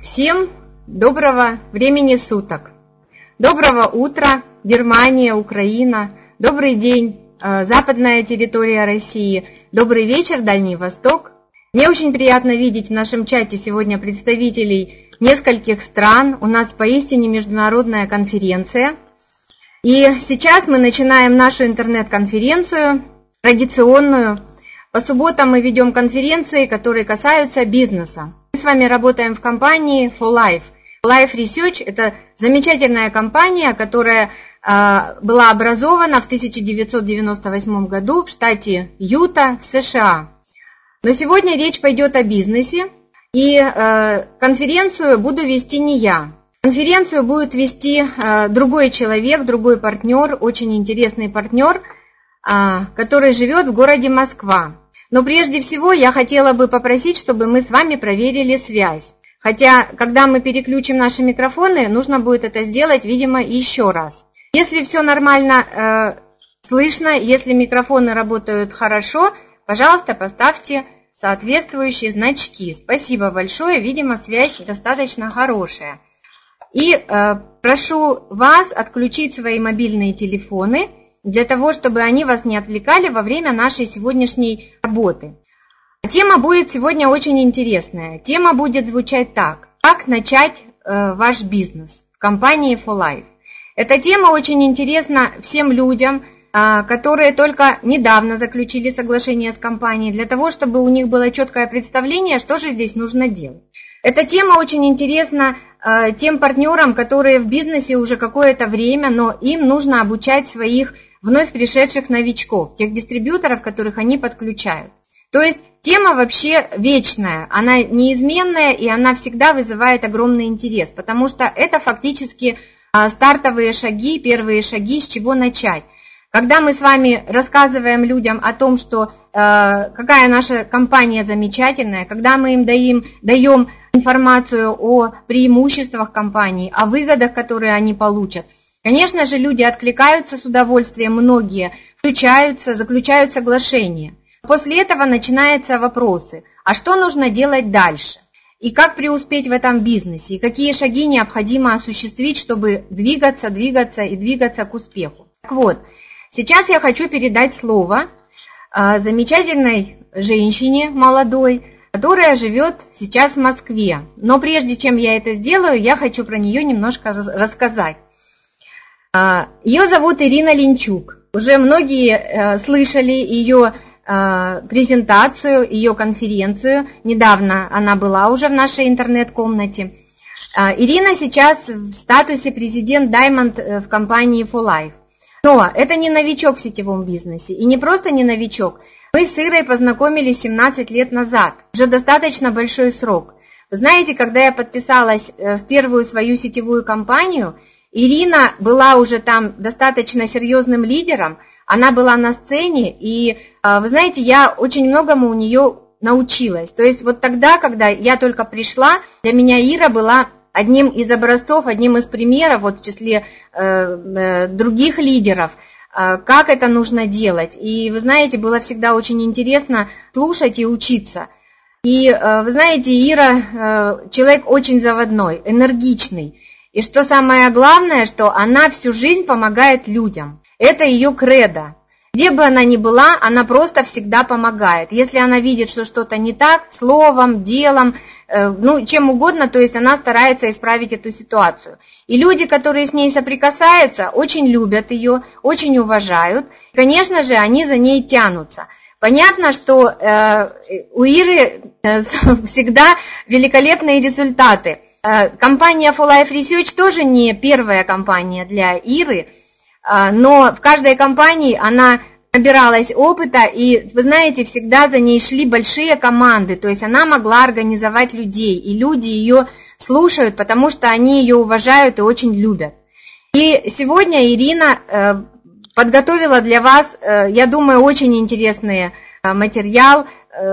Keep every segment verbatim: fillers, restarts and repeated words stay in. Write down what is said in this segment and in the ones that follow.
Всем доброго времени суток. Доброго утра, Германия, Украина. Добрый день, западная территория России. Добрый вечер, Дальний Восток. Мне очень приятно видеть в нашем чате сегодня представителей нескольких стран. У нас поистине международная конференция. И сейчас мы начинаем нашу интернет-конференцию, традиционную. По субботам мы ведем конференции, которые касаются бизнеса. Мы с вами работаем в компании For Life. Life Research – это замечательная компания, которая э, была образована в тысяча девятьсот девяносто восьмом году в штате Юта в США. Но сегодня речь пойдет о бизнесе, и э, конференцию буду вести не я. Конференцию будет вести э, другой человек, другой партнер, очень интересный партнер, э, который живет в городе Москва. Но прежде всего я хотела бы попросить, чтобы мы с вами проверили связь. Хотя, когда мы переключим наши микрофоны, нужно будет это сделать, видимо, еще раз. Если все нормально э, слышно, если микрофоны работают хорошо, пожалуйста, поставьте соответствующие значки. Спасибо большое, видимо, связь достаточно хорошая. И э, прошу вас отключить свои мобильные телефоны, для того, чтобы они вас не отвлекали во время нашей сегодняшней работы. Тема будет сегодня очень интересная. Тема будет звучать так. Как начать э, ваш бизнес в компании For Life? Эта тема очень интересна всем людям, э, которые только недавно заключили соглашение с компанией, для того, чтобы у них было четкое представление, что же здесь нужно делать. Эта тема очень интересна э, тем партнерам, которые в бизнесе уже какое-то время, но им нужно обучать своих вновь пришедших новичков, тех дистрибьюторов, которых они подключают. То есть тема вообще вечная, она неизменная, и она всегда вызывает огромный интерес, потому что это фактически стартовые шаги, первые шаги, с чего начать. Когда мы с вами рассказываем людям о том, что э, какая наша компания замечательная, когда мы им даем, даем информацию о преимуществах компании, о выгодах, которые они получат, конечно же, люди откликаются с удовольствием, многие включаются, заключают соглашение. После этого начинаются вопросы, а что нужно делать дальше? И как преуспеть в этом бизнесе? И какие шаги необходимо осуществить, чтобы двигаться, двигаться и двигаться к успеху? Так вот, сейчас я хочу передать слово замечательной женщине молодой, которая живет сейчас в Москве. Но прежде чем я это сделаю, я хочу про нее немножко рассказать. Ее зовут Ирина Линчук. Уже многие слышали ее презентацию, ее конференцию. Недавно она была уже в нашей интернет-комнате. Ирина сейчас в статусе президент Diamond в компании For Life. Но это не новичок в сетевом бизнесе. И не просто не новичок. Мы с Ирой познакомились семнадцать лет назад. Уже достаточно большой срок. Вы знаете, когда я подписалась в первую свою сетевую компанию, Ирина была уже там достаточно серьезным лидером, она была на сцене, и, вы знаете, я очень многому у нее научилась. То есть вот тогда, когда я только пришла, для меня Ира была одним из образцов, одним из примеров, вот в числе э, других лидеров, э, как это нужно делать. И, вы знаете, было всегда очень интересно слушать и учиться. И, э, вы знаете, Ира э, человек очень заводной, энергичный. И что самое главное, что она всю жизнь помогает людям. Это ее кредо. Где бы она ни была, она просто всегда помогает. Если она видит, что что-то не так, словом, делом, э, ну, чем угодно, то есть она старается исправить эту ситуацию. И люди, которые с ней соприкасаются, очень любят ее, очень уважают. Конечно же, они за ней тянутся. Понятно, что э, у Иры э, всегда великолепные результаты. Компания For Life Research тоже не первая компания для Иры, но в каждой компании она набиралась опыта, и, вы знаете, всегда за ней шли большие команды, то есть она могла организовать людей, и люди ее слушают, потому что они ее уважают и очень любят. И сегодня Ирина подготовила для вас, я думаю, очень интересный материал.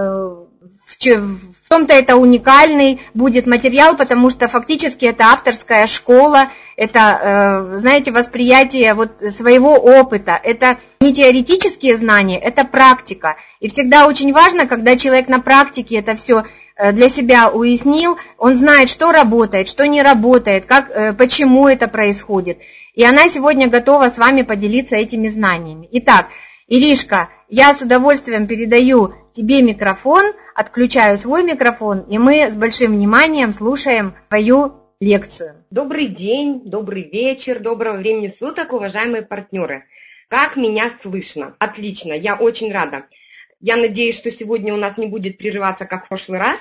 В том-то это уникальный будет материал, потому что фактически это авторская школа, это, знаете, восприятие вот своего опыта, это не теоретические знания, это практика. И всегда очень важно, когда человек на практике это все для себя уяснил, он знает, что работает, что не работает, как, почему это происходит. И она сегодня готова с вами поделиться этими знаниями. Итак, Иришка, я с удовольствием передаю тебе микрофон, отключаю свой микрофон, и мы с большим вниманием слушаем твою лекцию. Добрый день, добрый вечер, доброго времени суток, уважаемые партнеры. Как меня слышно? Отлично, я очень рада. Я надеюсь, что сегодня у нас не будет прерываться, как в прошлый раз.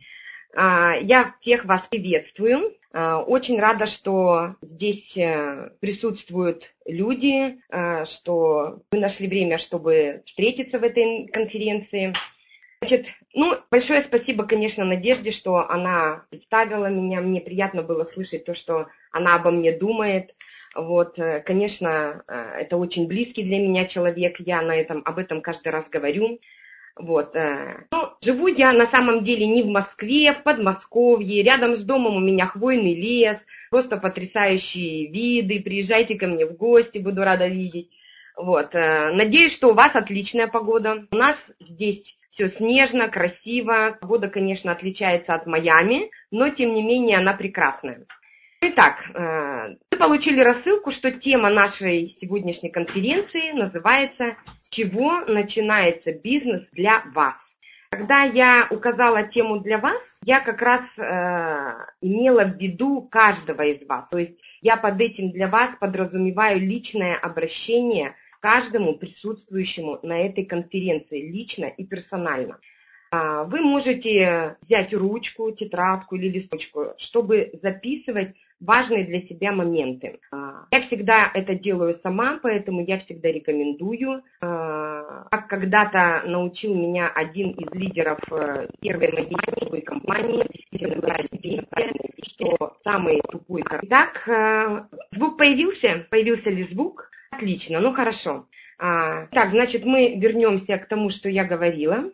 Я всех вас приветствую. Очень рада, что здесь присутствуют люди, что вы нашли время, чтобы встретиться в этой конференции. Значит, ну, большое спасибо, конечно, Надежде, что она представила меня. Мне приятно было слышать то, что она обо мне думает. Вот, конечно, это очень близкий для меня человек. Я на этом, об этом каждый раз говорю. Вот. Ну, живу я на самом деле не в Москве, в Подмосковье. Рядом с домом у меня хвойный лес, просто потрясающие виды. Приезжайте ко мне в гости, буду рада видеть. Вот. Надеюсь, что у вас отличная погода. У нас здесь все снежно, красиво. Погода, конечно, отличается от Майами, но тем не менее она прекрасная. Итак, вы получили рассылку, что тема нашей сегодняшней конференции называется «С чего начинается бизнес для вас?». Когда я указала тему для вас, я как раз э, имела в виду каждого из вас. То есть я под этим для вас подразумеваю личное обращение к каждому присутствующему на этой конференции, лично и персонально. Вы можете взять ручку, тетрадку или листочку, чтобы записывать важные для себя моменты. Я всегда это делаю сама, поэтому я всегда рекомендую. Как когда-то научил меня один из лидеров первой моей сетевой компании, что самый тупой... Так, звук появился? Появился ли звук? Отлично, ну хорошо. Так, значит, мы вернемся к тому, что я говорила.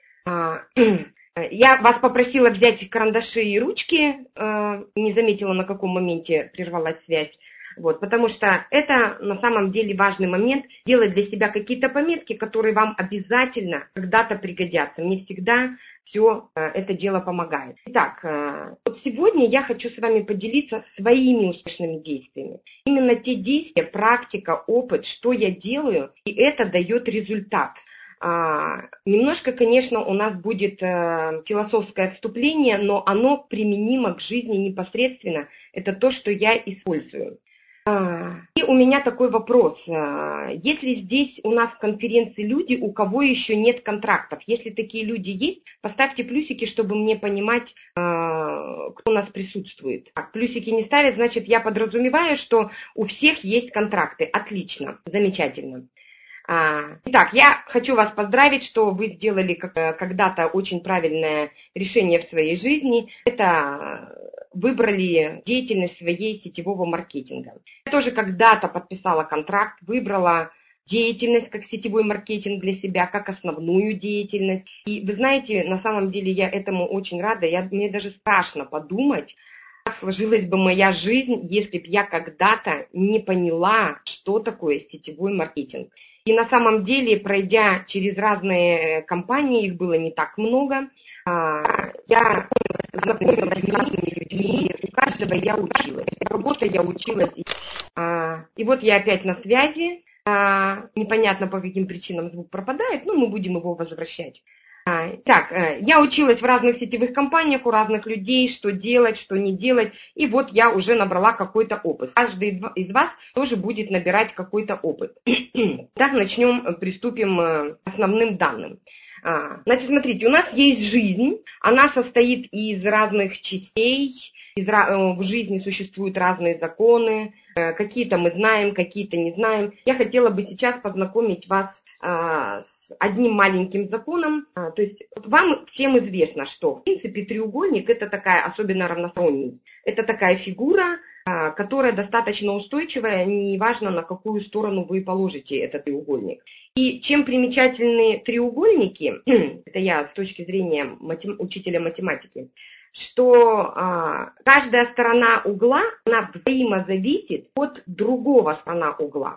Я вас попросила взять карандаши и ручки, не заметила, на каком моменте прервалась связь, вот, потому что это на самом деле важный момент, делать для себя какие-то пометки, которые вам обязательно когда-то пригодятся. Мне всегда все это дело помогает. Итак, вот сегодня я хочу с вами поделиться своими успешными действиями. Именно те действия, практика, опыт, что я делаю, и это дает результат. А, немножко, конечно, у нас будет э, философское вступление, но оно применимо к жизни непосредственно. Это то, что я использую. А, и у меня такой вопрос. А, если здесь у нас в конференции люди, у кого еще нет контрактов, если такие люди есть, поставьте плюсики, чтобы мне понимать, а, кто у нас присутствует. Так, плюсики не ставят, значит, я подразумеваю, что у всех есть контракты. Отлично, замечательно. Итак, я хочу вас поздравить, что вы сделали когда-то очень правильное решение в своей жизни. Это выбрали деятельность своей сетевого маркетинга. Я тоже когда-то подписала контракт, выбрала деятельность как сетевой маркетинг для себя, как основную деятельность. И вы знаете, на самом деле я этому очень рада. Я, мне даже страшно подумать, как сложилась бы моя жизнь, если бы я когда-то не поняла, что такое сетевой маркетинг. И на самом деле, пройдя через разные компании, их было не так много, я знакомилась с разными людьми, у каждого я училась. Работа я училась. И вот я опять на связи. Непонятно, по каким причинам звук пропадает, но мы будем его возвращать. Так, я училась в разных сетевых компаниях, у разных людей, что делать, что не делать. И вот я уже набрала какой-то опыт. Каждый из вас тоже будет набирать какой-то опыт. Так, начнем, приступим к основным данным. Значит, смотрите, у нас есть жизнь, она состоит из разных частей, из, в жизни существуют разные законы, какие-то мы знаем, какие-то не знаем. Я хотела бы сейчас познакомить вас с одним маленьким законом. То есть вам всем известно, что в принципе треугольник это такая, особенно равносторонний, это такая фигура, которая достаточно устойчивая, неважно на какую сторону вы положите этот треугольник. И чем примечательны треугольники, это я с точки зрения матем, учителя математики, что а, каждая сторона угла, она взаимозависит от другого сторона угла.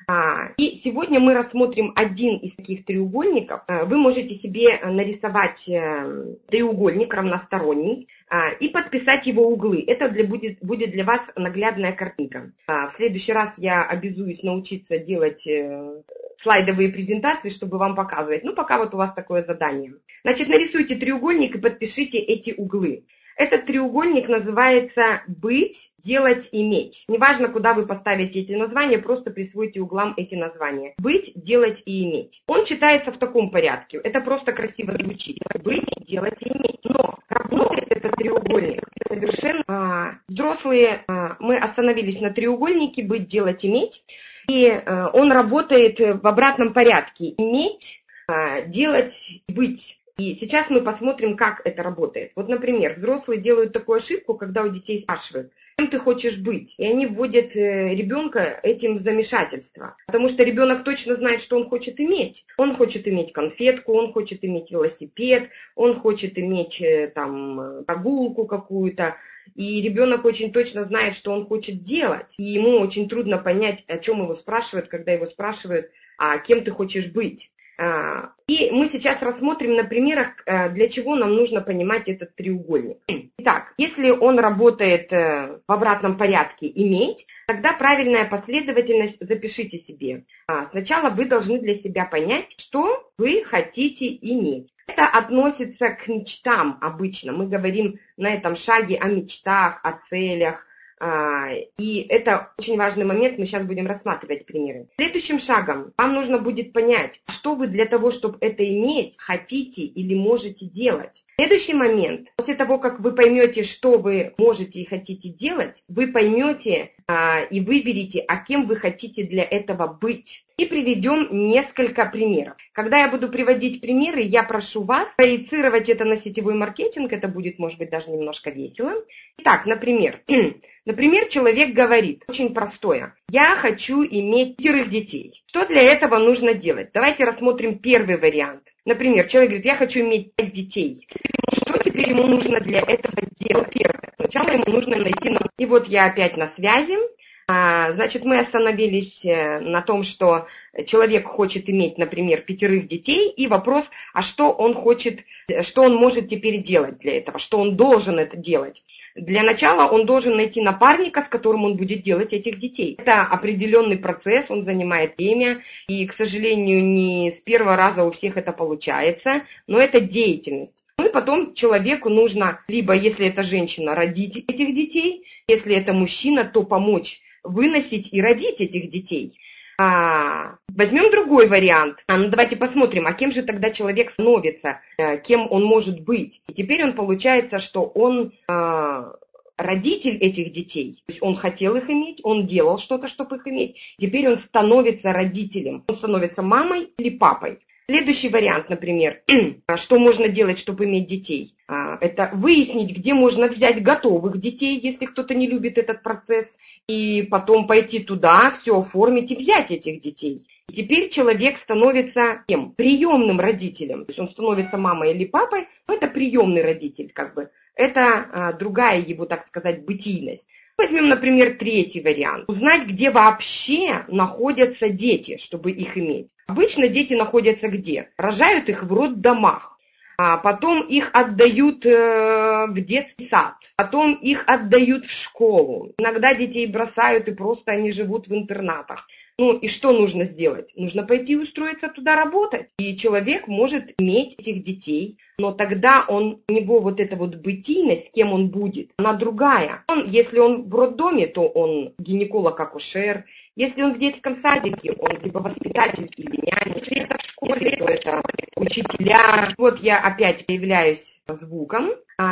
А, и сегодня мы рассмотрим один из таких треугольников. Вы можете себе нарисовать треугольник равносторонний и подписать его углы. Это для, будет, будет для вас наглядная картинка. В следующий раз я обязуюсь научиться делать слайдовые презентации, чтобы вам показывать. Ну, пока вот у вас такое задание. Значит, нарисуйте треугольник и подпишите эти углы. Этот треугольник называется «быть», «делать», «иметь». Неважно, куда вы поставите эти названия, просто присвойте углам эти названия. «Быть», «делать» и «иметь». Он читается в таком порядке. Это просто красиво звучит. «Быть», «делать» и «иметь». Но работает этот треугольник совершенно... А, взрослые, а, мы остановились на треугольнике «быть», «делать», «иметь». И а, он работает в обратном порядке. «Иметь», а, «делать», «быть». И сейчас мы посмотрим, как это работает. Вот, например, взрослые делают такую ошибку, когда у детей спрашивают, кем ты хочешь быть? И они вводят ребенка этим в замешательство. Потому что ребенок точно знает, что он хочет иметь. Он хочет иметь конфетку, он хочет иметь велосипед, он хочет иметь там прогулку какую-то. И ребенок очень точно знает, что он хочет делать. И ему очень трудно понять, о чем его спрашивают, когда его спрашивают, а кем ты хочешь быть? И мы сейчас рассмотрим на примерах, для чего нам нужно понимать этот треугольник. Итак, если он работает в обратном порядке «иметь», тогда правильная последовательность запишите себе. Сначала вы должны для себя понять, что вы хотите иметь. Это относится к мечтам обычно. Мы говорим на этом шаге о мечтах, о целях. И это очень важный момент, мы сейчас будем рассматривать примеры. Следующим шагом вам нужно будет понять, что вы для того, чтобы это иметь, хотите или можете делать. Следующий момент, после того, как вы поймете, что вы можете и хотите делать, вы поймете а, и выберете, а кем вы хотите для этого быть. И приведем несколько примеров. Когда я буду приводить примеры, я прошу вас проецировать это на сетевой маркетинг, это будет, может быть, даже немножко весело. Итак, например, например, человек говорит, очень простое, я хочу иметь пятерых детей. Что для этого нужно делать? Давайте рассмотрим первый вариант. Например, человек говорит, я хочу иметь пять детей. Что теперь ему нужно для этого делать? Первое. Сначала ему нужно найти... И вот я опять на связи. Значит, мы остановились на том, что человек хочет иметь, например, пятерых детей, и вопрос, а что он хочет, что он может теперь делать для этого, что он должен это делать. Для начала он должен найти напарника, с которым он будет делать этих детей. Это определенный процесс, он занимает время, и, к сожалению, не с первого раза у всех это получается, но это деятельность. Ну и потом человеку нужно, либо, если это женщина, родить этих детей, если это мужчина, то помочь выносить и родить этих детей. А, возьмем другой вариант. А, ну давайте посмотрим, а кем же тогда человек становится, кем он может быть. И теперь он получается, что он а, родитель этих детей. То есть он хотел их иметь, он делал что-то, чтобы их иметь. Теперь он становится родителем. Он становится мамой или папой. Следующий вариант, например, что можно делать, чтобы иметь детей. Это выяснить, где можно взять готовых детей, если кто-то не любит этот процесс, и потом пойти туда, все оформить и взять этих детей. И теперь человек становится кем? Приемным родителем. То есть он становится мамой или папой, но это приемный родитель, как бы. Это а, другая его, так сказать, бытийность. Возьмем, например, третий вариант. Узнать, где вообще находятся дети, чтобы их иметь. Обычно дети находятся где? Рожают их в роддомах. А потом их отдают э, в детский сад, потом их отдают в школу. Иногда детей бросают и просто они живут в интернатах. Ну и что нужно сделать? Нужно пойти устроиться туда работать. И человек может иметь этих детей, но тогда он, у него вот эта вот бытийность, кем он будет, она другая. Он, если он в роддоме, то он гинеколог-акушер. Если он в детском садике, он либо воспитатель или няня. Если это в школе, то это учителя. Вот я опять появляюсь звуком.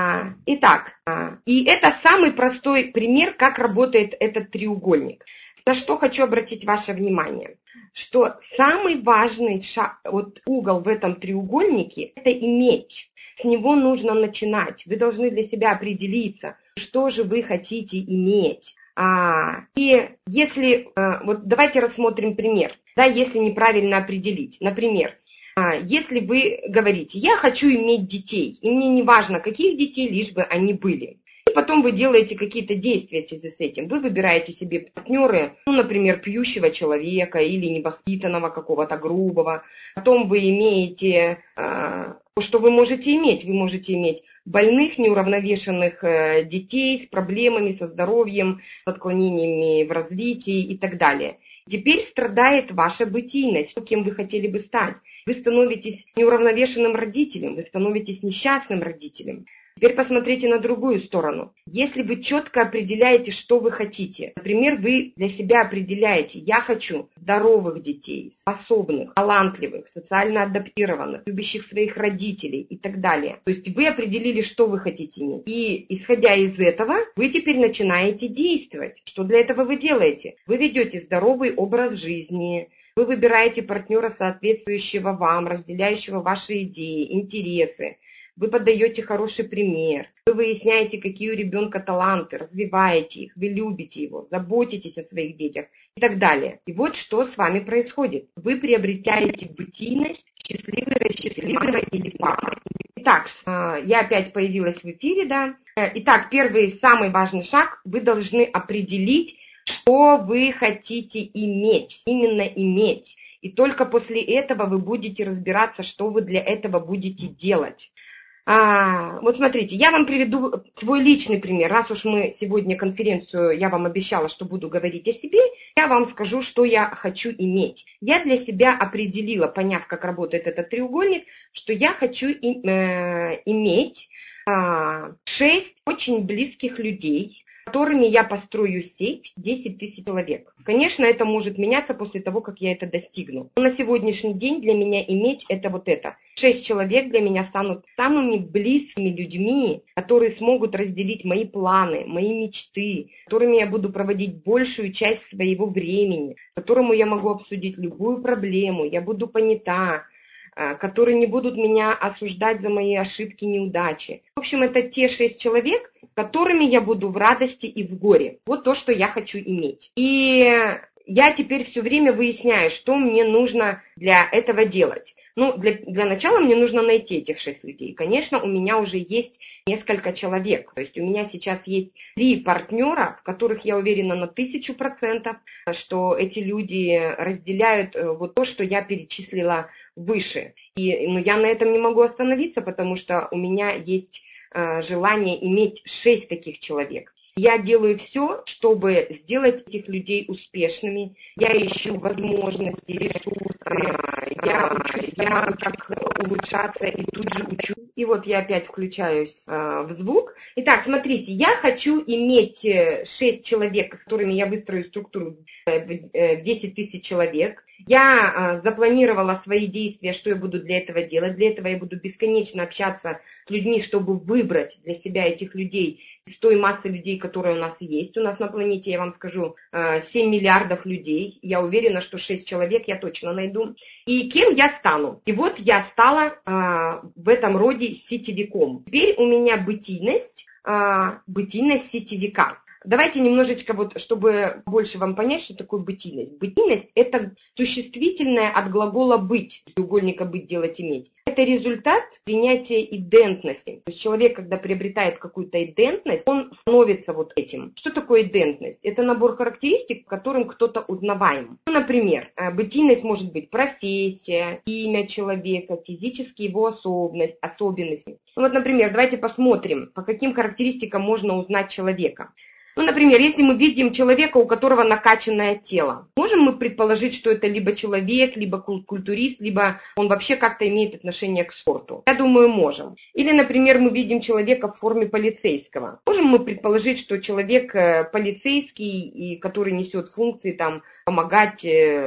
Итак, и это самый простой пример, как работает этот треугольник. На что хочу обратить ваше внимание, что самый важный шаг, вот угол в этом треугольнике – это иметь. С него нужно начинать. Вы должны для себя определиться, что же вы хотите иметь. А, и если, а, вот давайте рассмотрим пример, да, если неправильно определить. Например, а, если вы говорите, я хочу иметь детей, и мне не важно, каких детей, лишь бы они были. И потом вы делаете какие-то действия в связи с этим. Вы выбираете себе партнеры, ну, например, пьющего человека или невоспитанного какого-то грубого. Потом вы имеете, э, что вы можете иметь. Вы можете иметь больных, неуравновешенных э, детей с проблемами, со здоровьем, с отклонениями в развитии и так далее. Теперь страдает ваша бытийность, кем вы хотели бы стать. Вы становитесь неуравновешенным родителем, вы становитесь несчастным родителем. Теперь посмотрите на другую сторону. Если вы четко определяете, что вы хотите, например, вы для себя определяете: я хочу здоровых детей, способных, талантливых, социально адаптированных, любящих своих родителей и так далее. То есть вы определили, что вы хотите иметь. И исходя из этого, вы теперь начинаете действовать. Что для этого вы делаете? Вы ведете здоровый образ жизни, вы выбираете партнера, соответствующего вам, разделяющего ваши идеи, интересы. Вы подаете хороший пример, вы выясняете, какие у ребенка таланты, развиваете их, вы любите его, заботитесь о своих детях и так далее. И вот что с вами происходит. Вы приобретаете бытийность счастливой, счастливой родители папы. Итак, я опять появилась в эфире, да. Итак, первый, самый важный шаг. Вы должны определить, что вы хотите иметь, именно иметь. И только после этого вы будете разбираться, что вы для этого будете делать. А, вот смотрите, я вам приведу свой личный пример. Раз уж мы сегодня конференцию, я вам обещала, что буду говорить о себе, я вам скажу, что я хочу иметь. Я для себя определила, поняв, как работает этот треугольник, что я хочу и, э, иметь э, шесть очень близких людей, с которыми я построю сеть десять тысяч человек. Конечно, это может меняться после того, как я это достигну. Но на сегодняшний день для меня иметь это вот это. Шесть человек для меня станут самыми близкими людьми, которые смогут разделить мои планы, мои мечты, с которыми я буду проводить большую часть своего времени, которому я могу обсудить любую проблему, я буду понята, которые не будут меня осуждать за мои ошибки, неудачи. В общем, это те шесть человек, которыми я буду в радости и в горе. Вот то, что я хочу иметь. И я теперь все время выясняю, что мне нужно для этого делать. Ну, для, для начала мне нужно найти этих шесть людей. Конечно, у меня уже есть несколько человек. То есть у меня сейчас есть три партнера, в которых я уверена на тысячу процентов, что эти люди разделяют вот то, что я перечислила выше. И, но я на этом не могу остановиться, потому что у меня есть э, желание иметь шесть таких человек. Я делаю все, чтобы сделать этих людей успешными. Я ищу возможности, ресурсы, я учусь, я как улучшаться и тут же учу. И вот я опять включаюсь э, в звук. Итак, смотрите, я хочу иметь шесть человек, с которыми я выстрою структуру в десять тысяч человек. Я э, запланировала свои действия, что я буду для этого делать. Для этого я буду бесконечно общаться с людьми, чтобы выбрать для себя этих людей из той массы людей, которые у нас есть. У нас на планете, я вам скажу, э, семь миллиардов людей. Я уверена, что шесть человек я точно найду. И кем я стану? И вот я стала э, в этом роде сетевиком. Теперь у меня бытийность, э, бытийность сетевика. Давайте немножечко, вот, чтобы больше вам понять, что такое бытийность. Бытийность – это существительное от глагола «быть», треугольника «быть», «делать», «иметь». Это результат принятия идентности. То есть человек, когда приобретает какую-то идентность, он становится вот этим. Что такое идентность? Это набор характеристик, которым кто-то узнаваем. Ну, например, бытийность может быть профессия, имя человека, физические его особенности. Ну, вот, например, давайте посмотрим, по каким характеристикам можно узнать человека. Ну, например, если мы видим человека, у которого накачанное тело, можем мы предположить, что это либо человек, либо культурист, либо он вообще как-то имеет отношение к спорту? Я думаю, можем. Или, например, мы видим человека в форме полицейского. Можем мы предположить, что человек полицейский, и который несет функции там, помогать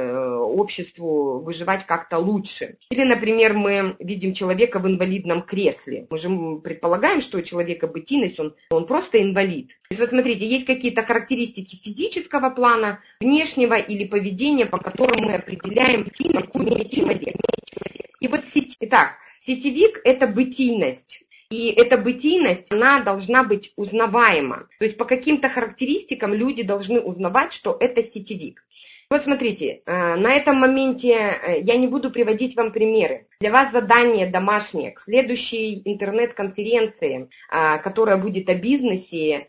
обществу выживать как-то лучше. Или, например, мы видим человека в инвалидном кресле. Мы же предполагаем, что у человека бытийность, он, он просто инвалид. То есть, вот смотрите, есть какие-то характеристики физического плана, внешнего или поведения, по которым мы определяем, какую имеет человек. И вот сеть... Итак, сетевик – это бытийность. И эта бытийность, она должна быть узнаваема. То есть по каким-то характеристикам люди должны узнавать, что это сетевик. Вот смотрите, на этом моменте я не буду приводить вам примеры. Для вас задание домашнее к следующей интернет-конференции, которая будет о бизнесе,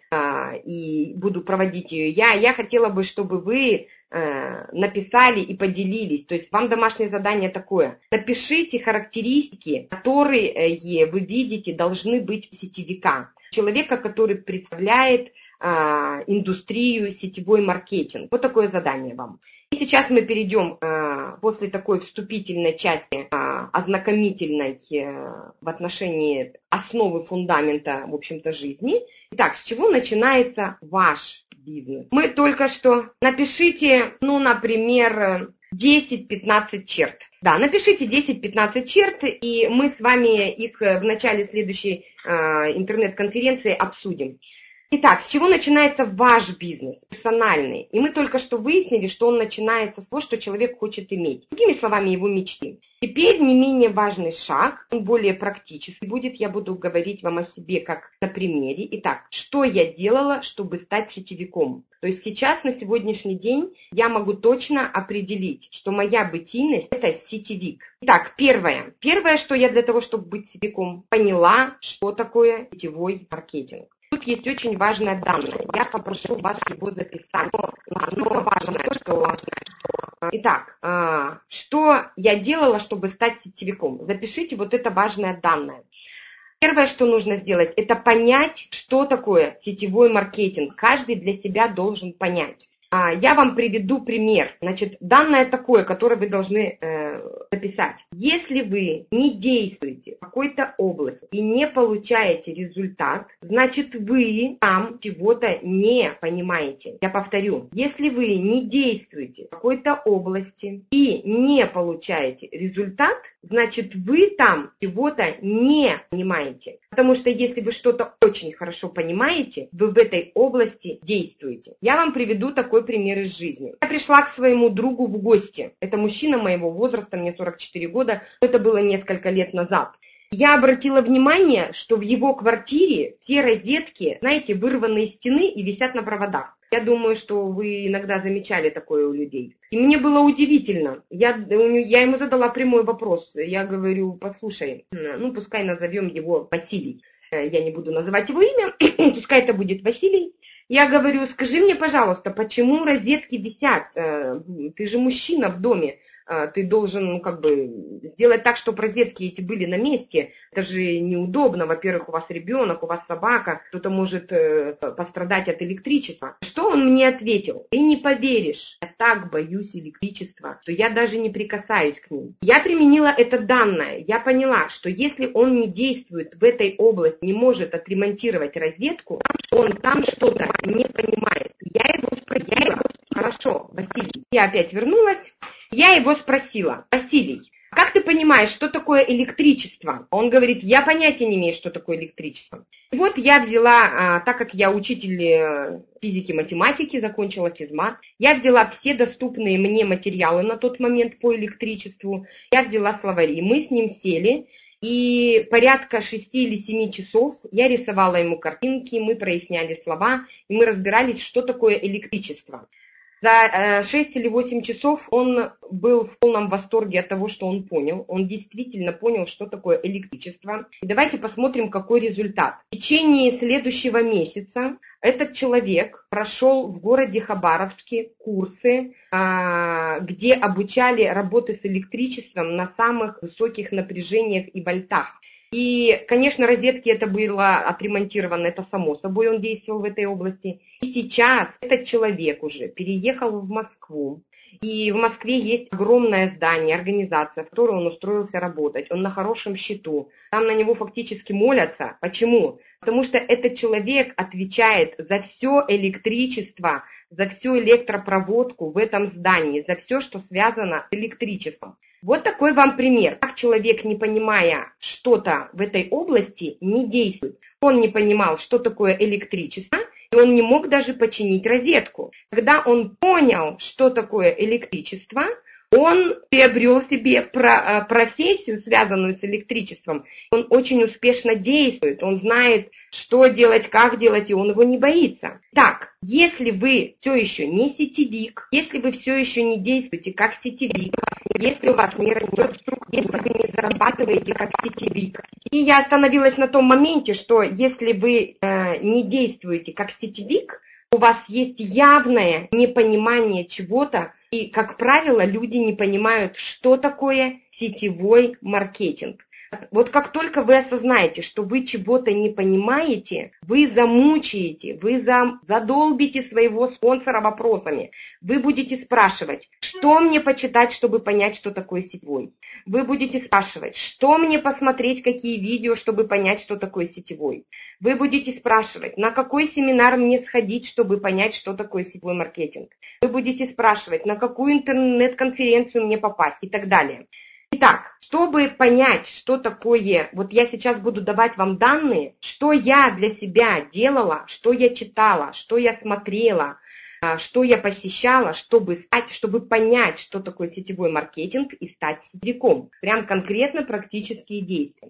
и буду проводить ее я. Я хотела бы, чтобы вы написали и поделились. То есть вам домашнее задание такое. Напишите характеристики, которые вы видите должны быть у сетевика. Человека, который представляет а, индустрию сетевой маркетинг. Вот такое задание вам. И сейчас мы перейдем а, после такой вступительной части, а, ознакомительной а, в отношении основы фундамента, в общем-то, жизни. Итак, с чего начинается ваш бизнес? Мы только что напишите, ну, например, десять-пятнадцать черт. Да, напишите десять-пятнадцать черт, и мы с вами их в начале следующей э, интернет-конференции обсудим. Итак, с чего начинается ваш бизнес, персональный? И мы только что выяснили, что он начинается с того, что человек хочет иметь. Другими словами, его мечты. Теперь не менее важный шаг, он более практический будет, я буду говорить вам о себе как на примере. Итак, что я делала, чтобы стать сетевиком? То есть сейчас, на сегодняшний день, я могу точно определить, что моя бытийность – это сетевик. Итак, первое. Первое, что я для того, чтобы быть сетевиком, поняла, что такое сетевой маркетинг. Тут есть очень важное данное. Я попрошу вас его записать. Но важное, что... Итак, что я делала, чтобы стать сетевиком? Запишите вот это важное данное. Первое, что нужно сделать, это понять, что такое сетевой маркетинг. Каждый для себя должен понять. Я вам приведу пример. Значит, данное такое, которое вы должны э, записать. Если вы не действуете в какой-то области и не получаете результат, значит вы там чего-то не понимаете. Я повторю. Если вы не действуете в какой-то области и не получаете результат, значит вы там чего-то не понимаете. Потому что если вы что-то очень хорошо понимаете, вы в этой области действуете. Я вам приведу такой пример из жизни. Я пришла к своему другу в гости. Это мужчина моего возраста, мне сорок четыре года. Это было несколько лет назад. Я обратила внимание, что в его квартире все розетки, знаете, вырваны из стены и висят на проводах. Я думаю, что вы иногда замечали такое у людей. И мне было удивительно. Я, я ему задала прямой вопрос. Я говорю, послушай, ну пускай назовем его Василий. Я не буду называть его имя, пускай это будет Василий. Я говорю, скажи мне, пожалуйста, почему розетки висят? Ты же мужчина в доме. Ты должен, ну, как бы, сделать так, чтобы розетки эти были на месте. Это же неудобно. Во-первых, у вас ребенок, у вас собака, кто-то может э, пострадать от электричества. Что он мне ответил? Ты не поверишь, я так боюсь электричества, что я даже не прикасаюсь к ним. Я применила это данное. Я поняла, что если он не действует в этой области, не может отремонтировать розетку, он там что-то не понимает. Я его спросила, хорошо, Василий, я опять вернулась. Я его спросила, Василий, как ты понимаешь, что такое электричество? Он говорит, я понятия не имею, что такое электричество. И вот я взяла, так как я учитель физики, математики, закончила физмат, я взяла все доступные мне материалы на тот момент по электричеству, я взяла словари, мы с ним сели, и порядка шести или семи часов я рисовала ему картинки, мы проясняли слова, и мы разбирались, что такое электричество. За шесть или восемь часов он был в полном восторге от того, что он понял. Он действительно понял, что такое электричество. И давайте посмотрим, какой результат. В течение следующего месяца этот человек прошел в городе Хабаровске курсы, где обучали работы с электричеством на самых высоких напряжениях и вольтах. И, конечно, розетки это было отремонтировано, это само собой, он действовал в этой области. И сейчас этот человек уже переехал в Москву. И в Москве есть огромное здание, организация, в которой он устроился работать. Он на хорошем счету. Там на него фактически молятся. Почему? Потому что этот человек отвечает за все электричество, за всю электропроводку в этом здании, за все, что связано с электричеством. Вот такой вам пример. Как человек, не понимая что-то в этой области, не действует. Он не понимал, что такое электричество, и он не мог даже починить розетку. Когда он понял, что такое электричество, Он приобрел себе про, профессию, связанную с электричеством. Он очень успешно действует, он знает, что делать, как делать, и он его не боится. Так, если вы все еще не сетевик, если вы все еще не действуете как сетевик, если у вас не растет структура, если вы не зарабатываете как сетевик. И я остановилась на том моменте, что если вы э, не действуете как сетевик, у вас есть явное непонимание чего-то, и, как правило, люди не понимают, что такое сетевой маркетинг. Вот как только вы осознаете, что вы чего-то не понимаете, вы замучаете, вы задолбите своего спонсора вопросами. Вы будете спрашивать, что мне почитать, чтобы понять, что такое сетевой. Вы будете спрашивать, что мне посмотреть, какие видео, чтобы понять, что такое сетевой. Вы будете спрашивать, на какой семинар мне сходить, чтобы понять, что такое сетевой маркетинг. Вы будете спрашивать, на какую интернет-конференцию мне попасть и так далее. Итак, чтобы понять, что такое, вот я сейчас буду давать вам данные, что я для себя делала, что я читала, что я смотрела, что я посещала, чтобы стать, чтобы понять, что такое сетевой маркетинг и стать сетевиком. Прям конкретно практические действия.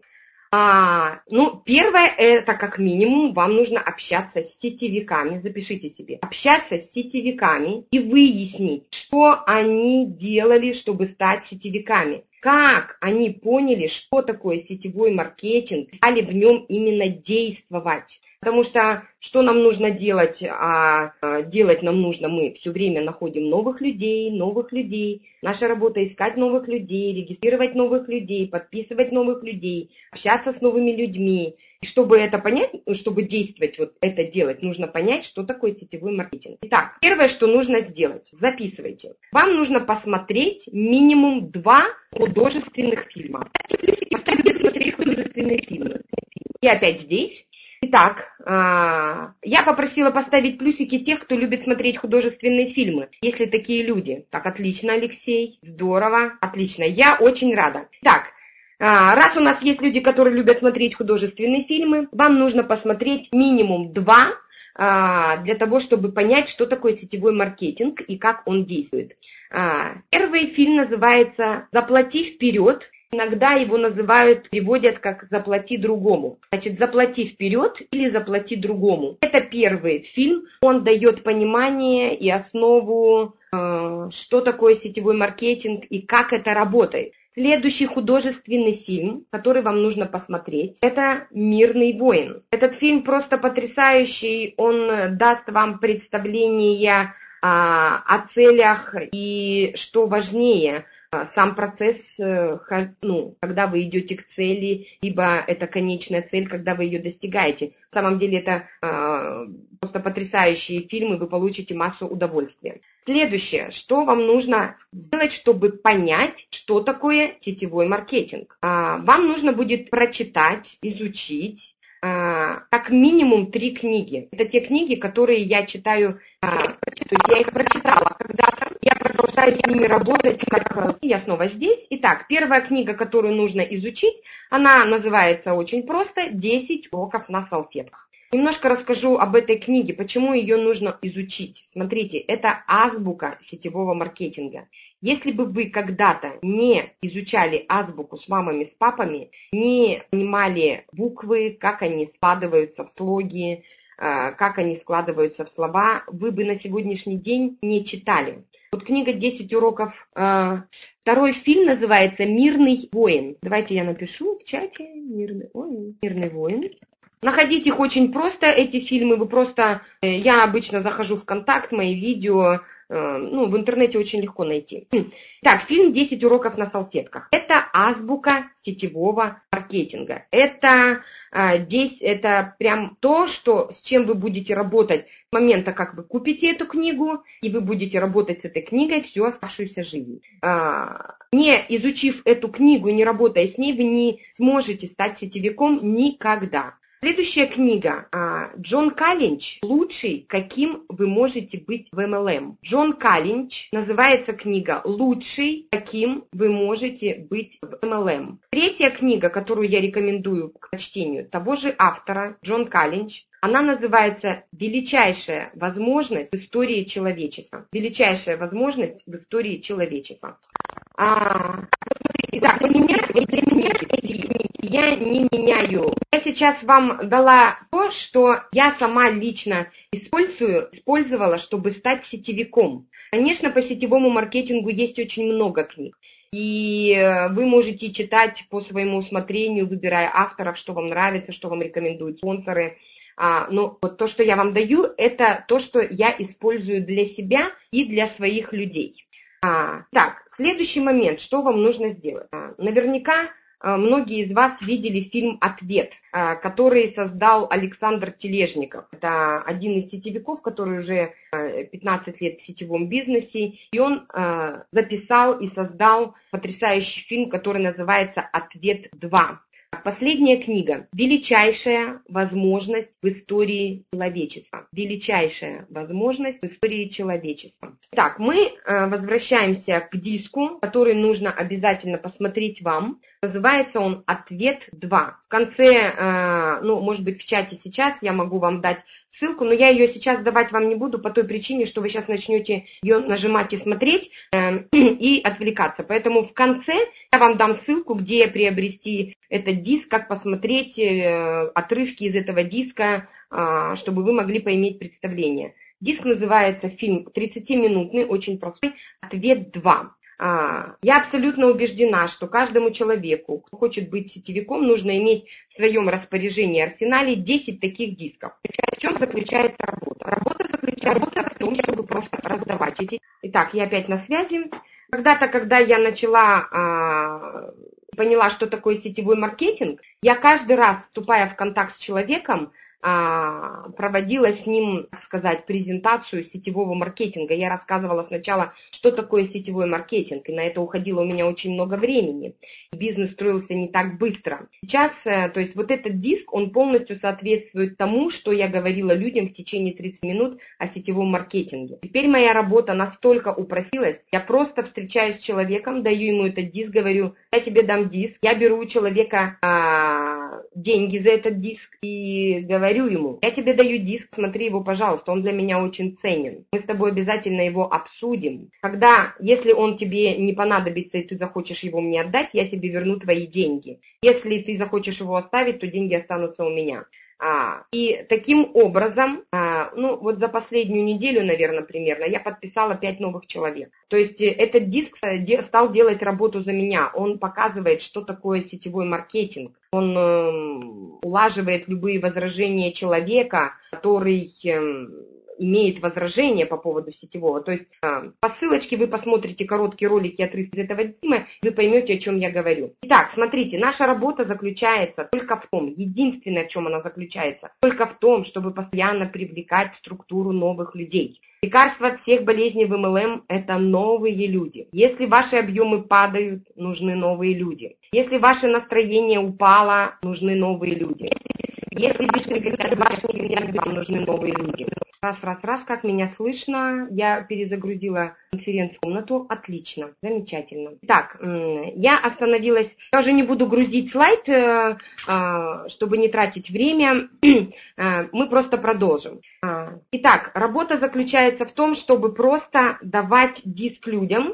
А, ну, первое, это как минимум вам нужно общаться с сетевиками, запишите себе, общаться с сетевиками и выяснить, что они делали, чтобы стать сетевиками. Как они поняли, что такое сетевой маркетинг, стали в нем именно действовать. Потому что что нам нужно делать? А делать нам нужно, мы все время находим новых людей, новых людей. Наша работа искать новых людей, регистрировать новых людей, подписывать новых людей, общаться с новыми людьми. И чтобы это понять, чтобы действовать, вот это делать, нужно понять, что такое сетевой маркетинг. Итак, первое, что нужно сделать, записывайте. Вам нужно посмотреть минимум два художественных фильма. Поставьте художественные фильмы. И опять здесь. Итак, я попросила поставить плюсики тех, кто любит смотреть художественные фильмы. Если такие люди. Так, отлично, Алексей. Здорово, отлично. Я очень рада. Так, раз у нас есть люди, которые любят смотреть художественные фильмы, вам нужно посмотреть минимум два, для того, чтобы понять, что такое сетевой маркетинг и как он действует. Первый фильм называется «Заплати вперед». Иногда его называют, переводят как «заплати другому». Значит, «заплати вперед» или «заплати другому». Это первый фильм, он дает понимание и основу, что такое сетевой маркетинг и как это работает. Следующий художественный фильм, который вам нужно посмотреть, это «Мирный воин». Этот фильм просто потрясающий, он даст вам представление а, о целях и, что важнее, сам процесс, ну, когда вы идете к цели, либо это конечная цель, когда вы ее достигаете. На самом деле это э, просто потрясающие фильмы, вы получите массу удовольствия. Следующее, что вам нужно сделать, чтобы понять, что такое сетевой маркетинг. А, вам нужно будет прочитать, изучить, а, как минимум три книги. Это те книги, которые я читаю, а, то есть я их прочитала когда-то, я продолжаю с ними работать, как я снова здесь. Итак, первая книга, которую нужно изучить, она называется очень просто «десять уроков на салфетках». Немножко расскажу об этой книге, почему ее нужно изучить. Смотрите, это азбука сетевого маркетинга. Если бы вы когда-то не изучали азбуку с мамами, с папами, не понимали буквы, как они складываются в слоги, как они складываются в слова, вы бы на сегодняшний день не читали. Вот книга «десять уроков». Второй фильм называется «Мирный воин». Давайте я напишу в чате «Мирный воин». «Мирный воин». Находить их очень просто, эти фильмы, вы просто, я обычно захожу в контакт, мои видео, ну, в интернете очень легко найти. Так, фильм «десять уроков на салфетках». Это азбука сетевого маркетинга. Это, здесь, это прям то, что, с чем вы будете работать с момента, как вы купите эту книгу, и вы будете работать с этой книгой всю оставшуюся жизнь. Не изучив эту книгу, не работая с ней, вы не сможете стать сетевиком никогда. Следующая книга. Джон Каллинч «Лучший, каким вы можете быть в эм эл эм». Джон Каллинч, называется книга «Лучший, каким вы можете быть в эм эл эм». Третья книга, которую я рекомендую к прочтению, того же автора, Джон Каллинч, она называется «Величайшая возможность в истории человечества». Величайшая возможность в истории человечества. А, Итак, поменять вот для меня я не меняю. Я сейчас вам дала то, что я сама лично использую, использовала, чтобы стать сетевиком. Конечно, по сетевому маркетингу есть очень много книг. И вы можете читать по своему усмотрению, выбирая авторов, что вам нравится, что вам рекомендуют спонсоры. А, но вот то, что я вам даю, это то, что я использую для себя и для своих людей. А, так, следующий момент, что вам нужно сделать. А, наверняка а, многие из вас видели фильм «Ответ», а, который создал Александр Тележников. Это один из сетевиков, который уже а, пятнадцать лет в сетевом бизнесе. И он а, записал и создал потрясающий фильм, который называется «Ответ два». Последняя книга. Величайшая возможность в истории человечества. Величайшая возможность в истории человечества. Так, мы возвращаемся к диску, который нужно обязательно посмотреть вам. Называется он «Ответ два». В конце, ну, может быть, в чате сейчас я могу вам дать ссылку, но я ее сейчас давать вам не буду по той причине, что вы сейчас начнете ее нажимать и смотреть и отвлекаться. Поэтому в конце я вам дам ссылку, где приобрести этот диск, как посмотреть отрывки из этого диска, чтобы вы могли поиметь представление. Диск называется, фильм тридцатиминутный, очень простой, «Ответ два». Я абсолютно убеждена, что каждому человеку, кто хочет быть сетевиком, нужно иметь в своем распоряжении арсенале десять таких дисков. В чем заключается работа? Работа заключается в том, чтобы просто раздавать эти. Итак, я опять на связи. Когда-то, когда я начала, поняла, что такое сетевой маркетинг, я каждый раз, вступая в контакт с человеком, проводила с ним, так сказать, презентацию сетевого маркетинга. Я рассказывала сначала, что такое сетевой маркетинг, и на это уходило у меня очень много времени. Бизнес строился не так быстро. Сейчас, то есть вот этот диск, он полностью соответствует тому, что я говорила людям в течение тридцати минут о сетевом маркетинге. Теперь моя работа настолько упростилась, я просто встречаюсь с человеком, даю ему этот диск, говорю, я тебе дам диск, я беру у человека а, деньги за этот диск и говорю, Говорю ему, я тебе даю диск, смотри его, пожалуйста, он для меня очень ценен. Мы с тобой обязательно его обсудим. Когда, если он тебе не понадобится и ты захочешь его мне отдать, я тебе верну твои деньги. Если ты захочешь его оставить, то деньги останутся у меня. А, и таким образом, а, ну вот за последнюю неделю, наверное, примерно, я подписала пять новых человек. То есть этот диск стал делать работу за меня. Он показывает, что такое сетевой маркетинг. Он э, улаживает любые возражения человека, который э, имеет возражения по поводу сетевого. То есть э, по ссылочке вы посмотрите короткие ролики, отрывки из этого фильма, вы поймете, о чем я говорю. Итак, смотрите, наша работа заключается только в том, единственное, в чем она заключается, только в том, чтобы постоянно привлекать в структуру новых людей. Лекарство от всех болезней в эм эл эм – это новые люди. Если ваши объемы падают, нужны новые люди. Если ваше настроение упало, нужны новые люди. Если дискредитация ваших клиентов, вам нужны новые люди. Раз, раз, раз, как меня слышно? Я перезагрузила конференц-комнату. Отлично, замечательно. Так, я остановилась. Я уже не буду грузить слайд, чтобы не тратить время. Мы просто продолжим. Итак, работа заключается в том, чтобы просто давать диск людям.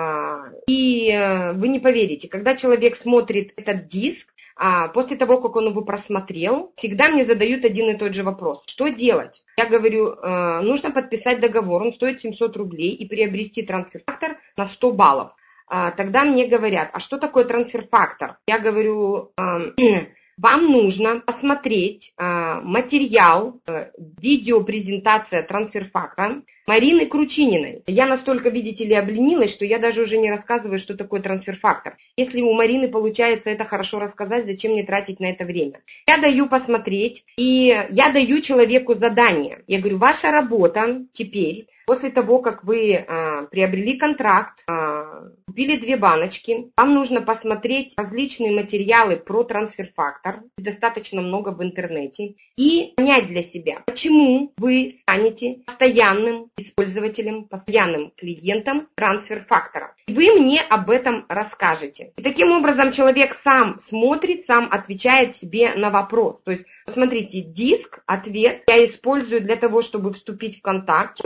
И вы не поверите, когда человек смотрит этот диск, А после того, как он его просмотрел, всегда мне задают один и тот же вопрос. Что делать? Я говорю, э, нужно подписать договор, он стоит семьсот рублей, и приобрести трансфер-фактор на сто баллов. А, тогда мне говорят, а что такое трансфер-фактор? Я говорю, э, вам нужно посмотреть э, материал, э, видеопрезентация трансфер-фактора Марины Кручининой. Я настолько, видите ли, обленилась, что я даже уже не рассказываю, что такое трансфер-фактор. Если у Марины получается это хорошо рассказать, зачем мне тратить на это время? Я даю посмотреть, и я даю человеку задание. Я говорю, ваша работа теперь, после того, как вы а, приобрели контракт, а, купили две баночки, вам нужно посмотреть различные материалы про трансфер-фактор, достаточно много в интернете, и понять для себя, почему вы станете постоянным использователем, постоянным клиентом трансфер-фактора. Вы мне об этом расскажете. И таким образом человек сам смотрит, сам отвечает себе на вопрос. То есть, посмотрите, диск, ответ я использую для того, чтобы вступить в контакт, чтобы человек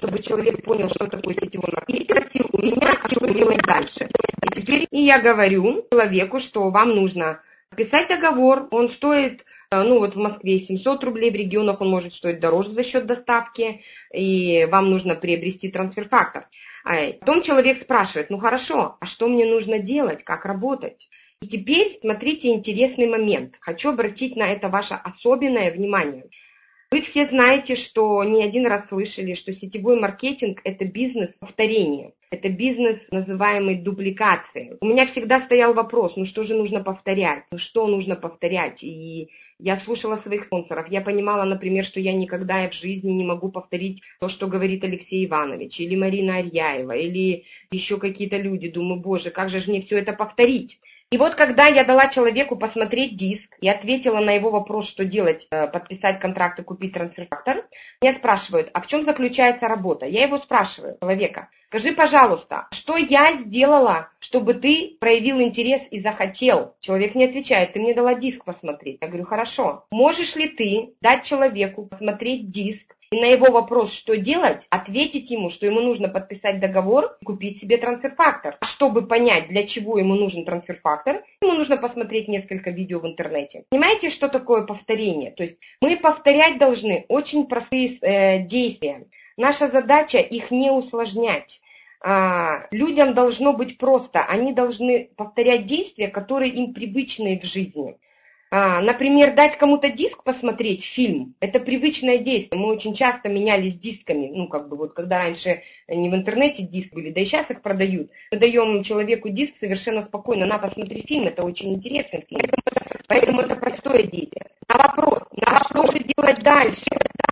человек понял, что такое сетевой маркетинг, и спросил у меня, а что делать дальше. И теперь и я говорю человеку, что вам нужно подписать договор, он стоит, ну вот в Москве семьсот рублей, в регионах он может стоить дороже за счет доставки, и вам нужно приобрести трансфер-фактор. Потом человек спрашивает, ну хорошо, а что мне нужно делать, как работать? И теперь смотрите интересный момент, хочу обратить на это ваше особенное внимание. Вы все знаете, что не один раз слышали, что сетевой маркетинг – это бизнес повторения. Это бизнес, называемый дубликацией. У меня всегда стоял вопрос, ну что же нужно повторять? Ну что нужно повторять? И я слушала своих спонсоров. Я понимала, например, что я никогда в жизни не могу повторить то, что говорит Алексей Иванович, или Марина Арьяева, или еще какие-то люди. Думаю, боже, как же мне все это повторить? И вот когда я дала человеку посмотреть диск и ответила на его вопрос, что делать, подписать контракт и купить трансфер-фактор, меня спрашивают, а в чем заключается работа? Я его спрашиваю, человека, скажи, пожалуйста, что я сделала, чтобы ты проявил интерес и захотел? Человек не отвечает, ты мне дала диск посмотреть. Я говорю, хорошо, можешь ли ты дать человеку посмотреть диск, и на его вопрос, что делать, ответить ему, что ему нужно подписать договор и купить себе трансфер-фактор. А чтобы понять, для чего ему нужен трансфер-фактор, ему нужно посмотреть несколько видео в интернете. Понимаете, что такое повторение? То есть мы повторять должны очень простые э, действия. Наша задача их не усложнять. А, людям должно быть просто. Они должны повторять действия, которые им привычны в жизни. А, например, дать кому-то диск посмотреть фильм, это привычное действие. Мы очень часто менялись дисками, ну как бы вот когда раньше не в интернете диски были, да и сейчас их продают. Мы даем человеку диск совершенно спокойно, на, посмотри фильм, это очень интересный фильм. Поэтому это простое действие. На вопрос, на что же делать дальше?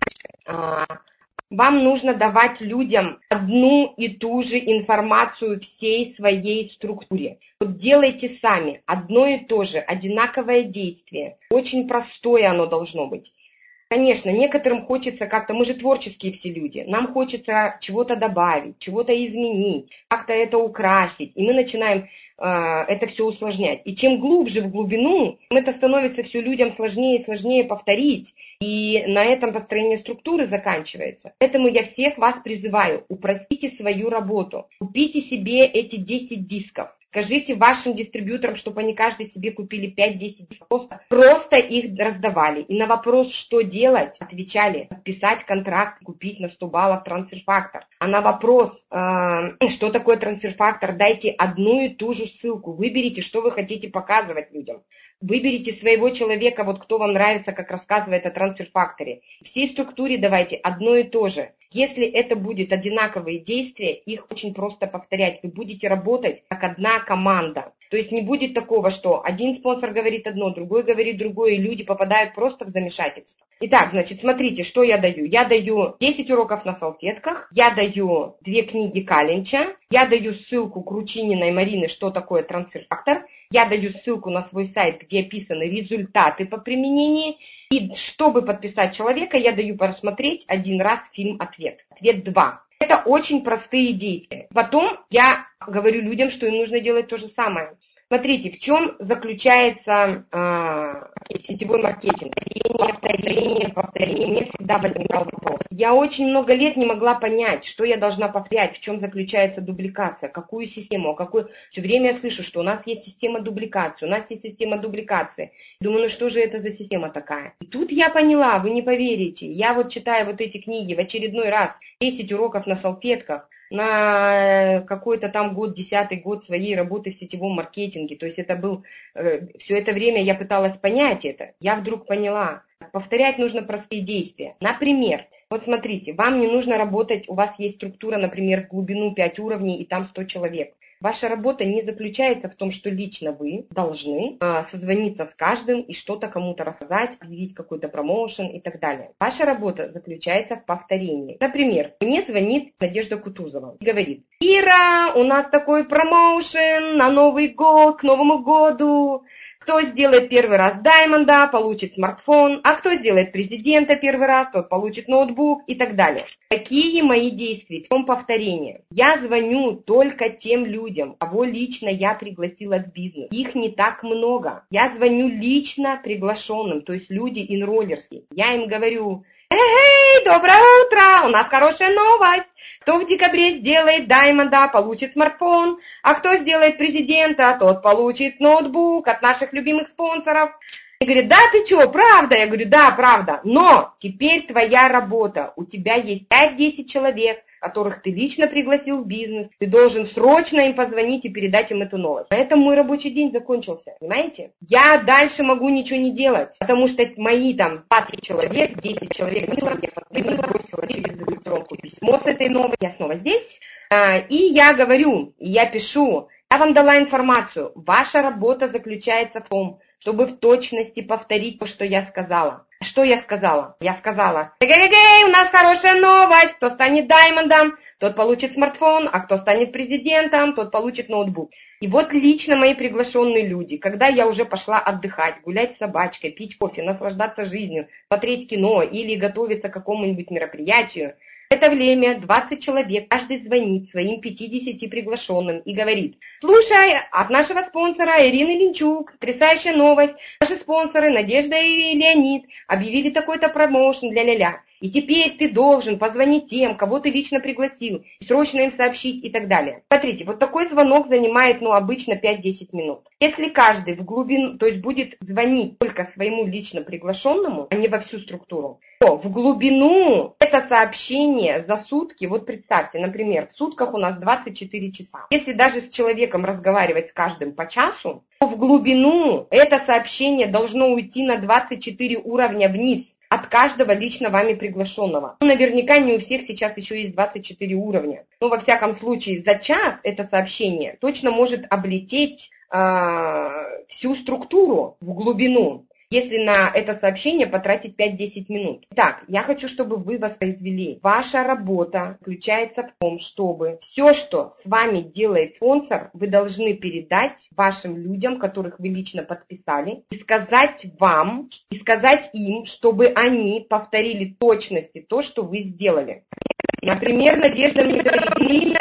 А, вам нужно давать людям одну и ту же информацию всей своей структуре. Вот делайте сами одно и то же, одинаковое действие. Очень простое оно должно быть. Конечно, некоторым хочется как-то, мы же творческие все люди, нам хочется чего-то добавить, чего-то изменить, как-то это украсить, и мы начинаем э, это все усложнять. И чем глубже в глубину, это становится все людям сложнее и сложнее повторить, и на этом построение структуры заканчивается. Поэтому я всех вас призываю, упростите свою работу, купите себе эти десять дисков. Скажите вашим дистрибьюторам, чтобы они каждый себе купили пять-десять дисков. Просто, просто их раздавали. И на вопрос, что делать, отвечали, подписать контракт, купить на сто баллов трансфер-фактор. А на вопрос, э, что такое трансфер-фактор, дайте одну и ту же ссылку. Выберите, что вы хотите показывать людям. Выберите своего человека, вот кто вам нравится, как рассказывает о трансфер-факторе. Всей структуре давайте одно и то же. Если это будут одинаковые действия, их очень просто повторять. Вы будете работать как одна команда. То есть не будет такого, что один спонсор говорит одно, другой говорит другое, и люди попадают просто в замешательство. Итак, значит, смотрите, что я даю. Я даю десять уроков на салфетках, я даю две книги Калинча, я даю ссылку Кручининой Марины, что такое трансфер-фактор, я даю ссылку на свой сайт, где описаны результаты по применению. И чтобы подписать человека, я даю просмотреть один раз фильм «Ответ». Ответ два. Это очень простые действия. Потом я говорю людям, что им нужно делать то же самое. Смотрите, в чем заключается э, сетевой маркетинг? Повторение, повторение, повторение. Мне всегда возникал вопрос. Я очень много лет не могла понять, что я должна повторять, в чем заключается дубликация, какую систему, какую... Все время я слышу, что у нас есть система дубликации, у нас есть система дубликации. Думаю, ну что же это за система такая? И тут я поняла, вы не поверите, я вот читаю вот эти книги в очередной раз, десять уроков на салфетках, на какой-то там год, десятый год своей работы в сетевом маркетинге. То есть это был, э, все это время я пыталась понять это. Я вдруг поняла, повторять нужно простые действия. Например, вот смотрите, вам не нужно работать, у вас есть структура, например, в глубину пять уровней и там сто человек. Ваша работа не заключается в том, что лично вы должны э, созвониться с каждым и что-то кому-то рассказать, объявить какой-то промоушен и так далее. Ваша работа заключается в повторении. Например, мне звонит Надежда Кутузова и говорит: Ира, у нас такой промоушен на Новый год, к Новому году. Кто сделает первый раз Даймонда, получит смартфон, а кто сделает президента первый раз, тот получит ноутбук и так далее. Какие мои действия? В чем повторение? Я звоню только тем людям, кого лично я пригласила в бизнес. Их не так много. Я звоню лично приглашенным, то есть люди инроллерские. Я им говорю: Э, Эй, доброе утро! У нас хорошая новость. Кто в декабре сделает Даймонда, получит смартфон, а кто сделает президента, тот получит ноутбук от наших любимых спонсоров. И говорит, да ты что, правда? Я говорю, да, правда. Но теперь твоя работа. У тебя есть пять-десять человек, которых ты лично пригласил в бизнес. Ты должен срочно им позвонить и передать им эту новость. На этом мой рабочий день закончился. Понимаете? Я дальше могу ничего не делать, потому что мои там двадцать человек, десять человек, я бросила через электронку письмо с этой новостью. Я снова здесь. И я говорю, я пишу, я вам дала информацию. Ваша работа заключается в том, чтобы в точности повторить то, что я сказала. Что я сказала? Я сказала, эй, у нас хорошая новость, кто станет Даймондом, тот получит смартфон, а кто станет президентом, тот получит ноутбук. И вот лично мои приглашенные люди, когда я уже пошла отдыхать, гулять с собачкой, пить кофе, наслаждаться жизнью, смотреть кино или готовиться к какому-нибудь мероприятию, в это время двадцать человек, каждый звонит своим пятидесяти приглашенным и говорит, слушай, от нашего спонсора Ирины Линчук, потрясающая новость, наши спонсоры Надежда и Леонид объявили такой-то промоушен для ля-ля. И теперь ты должен позвонить тем, кого ты лично пригласил, срочно им сообщить и так далее. Смотрите, вот такой звонок занимает, ну, обычно пять-десять минут. Если каждый в глубину, то есть будет звонить только своему лично приглашенному, а не во всю структуру, то в глубину это сообщение за сутки, вот представьте, например, в сутках у нас двадцать четыре часа. Если даже с человеком разговаривать с каждым по часу, то в глубину это сообщение должно уйти на двадцать четыре уровня вниз. От каждого лично вами приглашенного. Ну, наверняка не у всех сейчас еще есть двадцать четыре уровня. Но во всяком случае за час это сообщение точно может облететь э, всю структуру в глубину, если на это сообщение потратить пять-десять минут. Итак, я хочу, чтобы вы воспроизвели. Ваша работа заключается в том, чтобы все, что с вами делает спонсор, вы должны передать вашим людям, которых вы лично подписали, и сказать вам, и сказать им, чтобы они повторили точности то, что вы сделали. Например, Надежда мне говорит,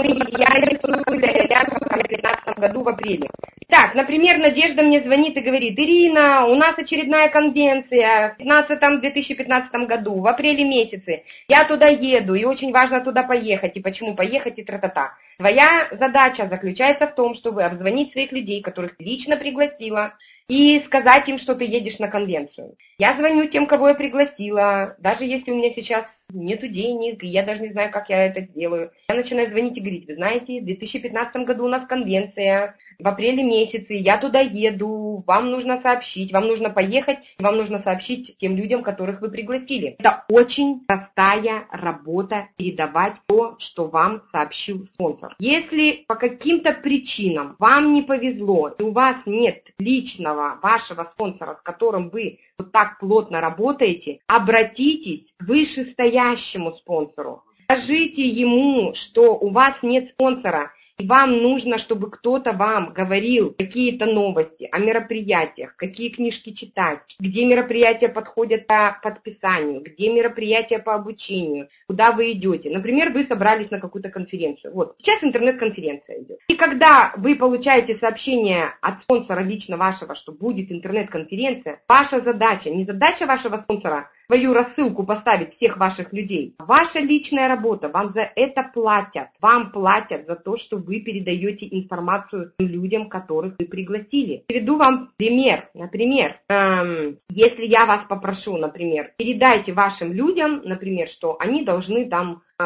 я рисую для ля-ля в две тысячи пятнадцатом году в апреле. Так, например, Надежда мне звонит и говорит, Ирина, у нас очередная конвенция в две тысячи пятнадцатом году, в апреле месяце. Я туда еду, и очень важно туда поехать, и почему поехать, и тра-та-та. Твоя задача заключается в том, чтобы обзвонить своих людей, которых ты лично пригласила, и сказать им, что ты едешь на конвенцию. Я звоню тем, кого я пригласила, даже если у меня сейчас нету денег, и я даже не знаю, как я это сделаю. Я начинаю звонить и говорить, вы знаете, в две тысячи пятнадцатом году у нас конвенция, в апреле месяце, я туда еду, вам нужно сообщить, вам нужно поехать, вам нужно сообщить тем людям, которых вы пригласили. Это очень простая работа передавать то, что вам сообщил спонсор. Если по каким-то причинам вам не повезло, и у вас нет личного вашего спонсора, с которым вы вот так плотно работаете, обратитесь к вышестоящему спонсору. Скажите ему, что у вас нет спонсора, и вам нужно, чтобы кто-то вам говорил какие-то новости о мероприятиях, какие книжки читать, где мероприятия подходят по подписанию, где мероприятия по обучению, куда вы идете. Например, вы собрались на какую-то конференцию. Вот, сейчас интернет-конференция идет. И когда вы получаете сообщение от спонсора лично вашего, что будет интернет-конференция, ваша задача, не задача вашего спонсора, свою рассылку поставить всех ваших людей. Ваша личная работа, вам за это платят. Вам платят за то, что вы передаете информацию людям, которых вы пригласили. Приведу вам пример. Например, эм, если я вас попрошу, например, передайте вашим людям, например, что они должны там, э,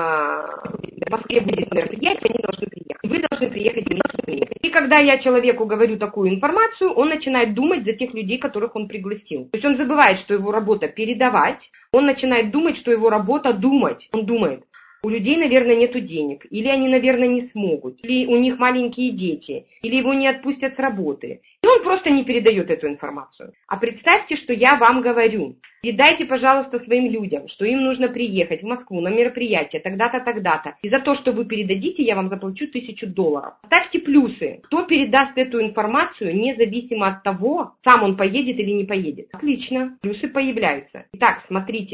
в Москве будет мероприятие, они должны приехать. И вы должны приехать вместе с ними. И когда я человеку говорю такую информацию, он начинает думать за тех людей, которых он пригласил. То есть он забывает, что его работа передавать, он начинает думать, что его работа думать. Он думает, у людей, наверное, нету денег, или они, наверное, не смогут, или у них маленькие дети, или его не отпустят с работы. И он просто не передает эту информацию. А представьте, что я вам говорю. Передайте, пожалуйста, своим людям, что им нужно приехать в Москву на мероприятие тогда-то, тогда-то. И за то, что вы передадите, я вам заплачу тысячу долларов. Ставьте плюсы. Кто передаст эту информацию, независимо от того, сам он поедет или не поедет. Отлично. Плюсы появляются. Итак, смотрите.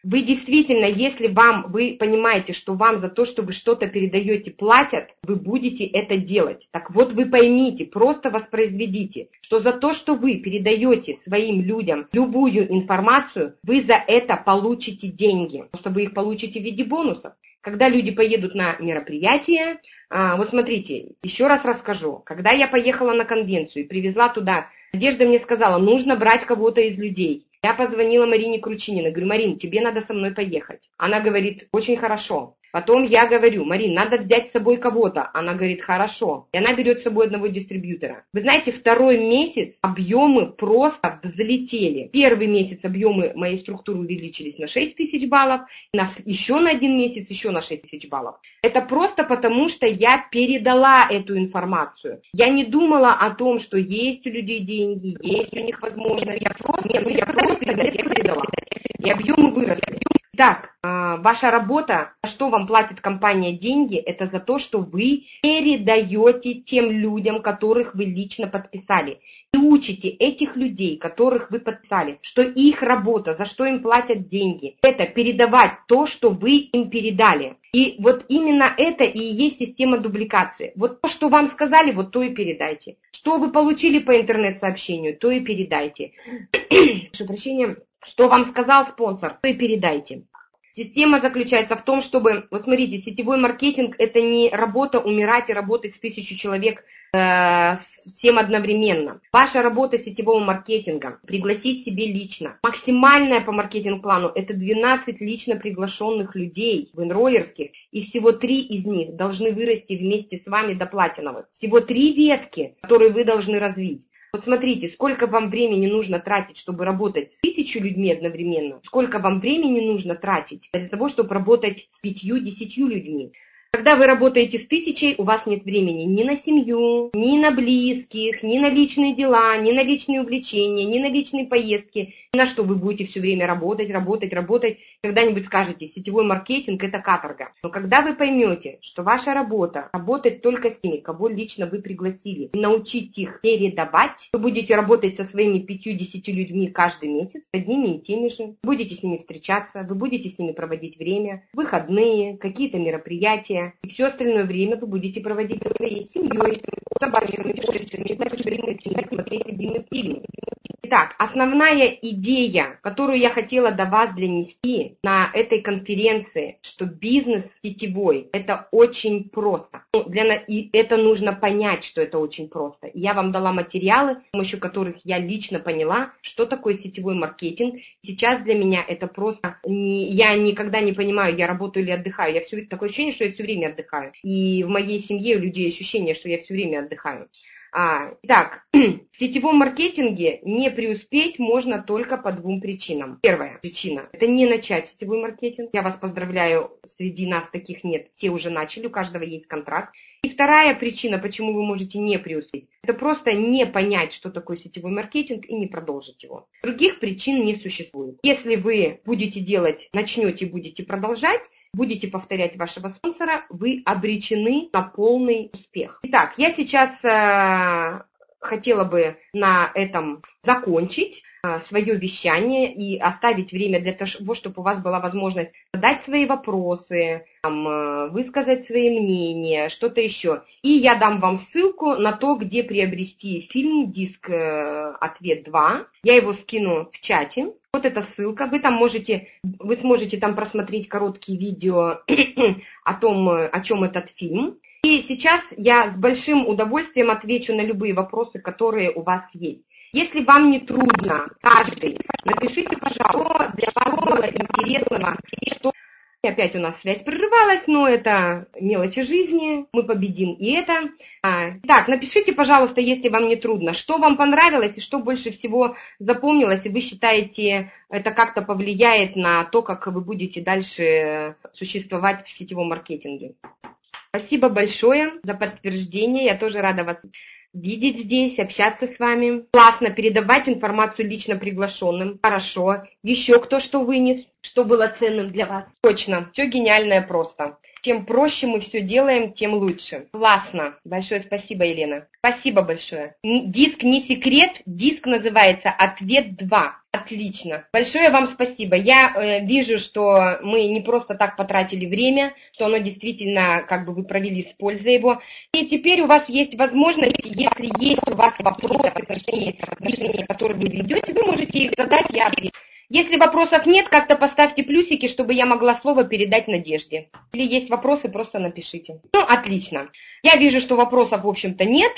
Вы действительно, если вам, вы понимаете, что вам за то, что вы что-то передаете, платят, вы будете это делать. Так вот вы поймите, просто воспроизведите, что за то, что вы передаете своим людям любую информацию, вы за это получите деньги. Просто вы их получите в виде бонусов. Когда люди поедут на мероприятие, вот смотрите, еще раз расскажу. Когда я поехала на конвенцию и привезла туда, Надежда мне сказала, нужно брать кого-то из людей. Я позвонила Марине Кручининой, говорю, Марин, тебе надо со мной поехать. Она говорит, очень хорошо. Потом я говорю, Марин, надо взять с собой кого-то. Она говорит, хорошо. И она берет с собой одного дистрибьютора. Вы знаете, второй месяц объемы просто взлетели. Первый месяц объемы моей структуры увеличились на шесть тысяч баллов. На, еще на один месяц еще на шесть тысяч баллов. Это просто потому, что я передала эту информацию. Я не думала о том, что есть у людей деньги, есть у них возможность. Я просто, нет, ну я просто передала. И объемы выросли. Так, ваша работа, за что вам платит компания деньги, это за то, что вы передаете тем людям, которых вы лично подписали. И учите этих людей, которых вы подписали, что их работа, за что им платят деньги, это передавать то, что вы им передали. И вот именно это и есть система дубликации. Вот то, что вам сказали, вот то и передайте. Что вы получили по интернет-сообщению, то и передайте. Прошу прощения. Что вам сказал спонсор, то и передайте. Система заключается в том, чтобы, вот смотрите, сетевой маркетинг – это не работа умирать и работать с тысячу человек э, всем одновременно. Ваша работа сетевого маркетинга – пригласить себе лично. Максимальная по маркетинг-плану – это двенадцать лично приглашенных людей в энроллерских, и всего три из них должны вырасти вместе с вами до платиновых. Всего три ветки, которые вы должны развить. Вот смотрите, сколько вам времени нужно тратить, чтобы работать с тысячей людьми одновременно, сколько вам времени нужно тратить для того, чтобы работать с пятью-десятью людьми. Когда вы работаете с тысячей, у вас нет времени ни на семью, ни на близких, ни на личные дела, ни на личные увлечения, ни на личные поездки, ни на что вы будете все время работать, работать, работать. Когда-нибудь скажете, сетевой маркетинг – это каторга. Но когда вы поймете, что ваша работа – работать только с теми, кого лично вы пригласили, и научить их передавать, вы будете работать со своими пятью-десятью людьми каждый месяц, с одними и теми же, будете с ними встречаться, вы будете с ними проводить время, выходные, какие-то мероприятия. И все остальное время вы будете проводить со своей семьей, с собачками, читать, смотреть любимые фильмы. Итак, основная идея, которую я хотела до вас донести на этой конференции, что бизнес сетевой – это очень просто. Ну, для, и это нужно понять, что это очень просто. И я вам дала материалы, с помощью которых я лично поняла, что такое сетевой маркетинг. Сейчас для меня это просто… Не, я никогда не понимаю, я работаю или отдыхаю. Я все, такое ощущение, что я все время отдыхаю. И в моей семье у людей ощущение, что я все время отдыхаю. А, итак, в сетевом маркетинге не преуспеть можно только по двум причинам. Первая причина – это не начать сетевой маркетинг. Я вас поздравляю, среди нас таких нет, все уже начали, у каждого есть контракт. И вторая причина, почему вы можете не преуспеть, это просто не понять, что такое сетевой маркетинг и не продолжить его. Других причин не существует. Если вы будете делать, начнете и будете продолжать, будете повторять вашего спонсора, вы обречены на полный успех. Итак, я сейчас э, хотела бы на этом закончить э, свое вещание и оставить время для того, чтобы у вас была возможность задать свои вопросы, там, э, высказать свои мнения, что-то еще. И я дам вам ссылку на то, где приобрести фильм «Диск э, Ответ два». Я его скину в чате. Вот эта ссылка, вы там можете, вы сможете там просмотреть короткие видео о том, о чем этот фильм. И сейчас я с большим удовольствием отвечу на любые вопросы, которые у вас есть. Если вам не трудно, каждый, напишите, пожалуйста, для вас было интересного, что... Опять у нас связь прерывалась, но это мелочи жизни, мы победим и это. Так, напишите, пожалуйста, если вам не трудно, что вам понравилось и что больше всего запомнилось, и вы считаете, это как-то повлияет на то, как вы будете дальше существовать в сетевом маркетинге. Спасибо большое за подтверждение, я тоже рада вас видеть здесь, общаться с вами. Классно передавать информацию лично приглашенным, хорошо. Еще кто что вынес, что было ценным для вас? Точно, все гениальное просто. Чем проще мы все делаем, тем лучше. Классно. Большое спасибо, Елена. Спасибо большое. Диск не секрет, диск называется «Ответ два». Отлично. Большое вам спасибо. Я э, вижу, что мы не просто так потратили время, что оно действительно, как бы вы провели с пользой его. И теперь у вас есть возможность, если есть у вас вопросы в отношении движения, которые вы ведете, вы можете их задать, я отвечу. Если вопросов нет, как-то поставьте плюсики, чтобы я могла слово передать Надежде. Или есть вопросы, просто напишите. Ну, отлично. Я вижу, что вопросов, в общем-то, нет.